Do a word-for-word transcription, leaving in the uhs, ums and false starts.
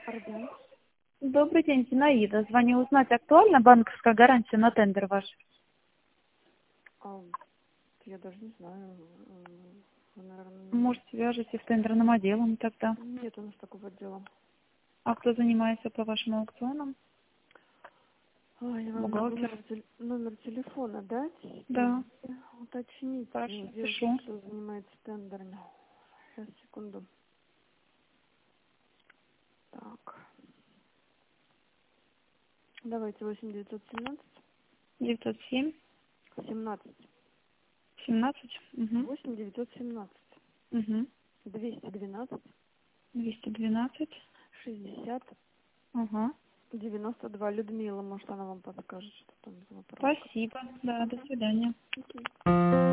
Арден. Добрый день, Зинаида. Звоню узнать, актуальна банковская гарантия на тендер ваш? А, я даже не знаю. м, вы, наверное... Может, свяжете с тендерным отделом тогда? Нет у нас такого дела. А кто занимается по вашим аукционам? А, я вам могу Бухгалтер? номер, теле- номер телефона дать и Да, уточнить, хорошо, где пишу. кто занимается тендерами. Сейчас, секунду. Так. Давайте восемь девятьсот семнадцать девятьсот семь, семнадцать семнадцать, угу, восемь девятьсот семнадцать угу, двести двенадцать двести двенадцать, шестьдесят ага. девяносто два. Людмила, может, она вам подскажет, что там за вопрос. Спасибо, да, до свидания. Окей.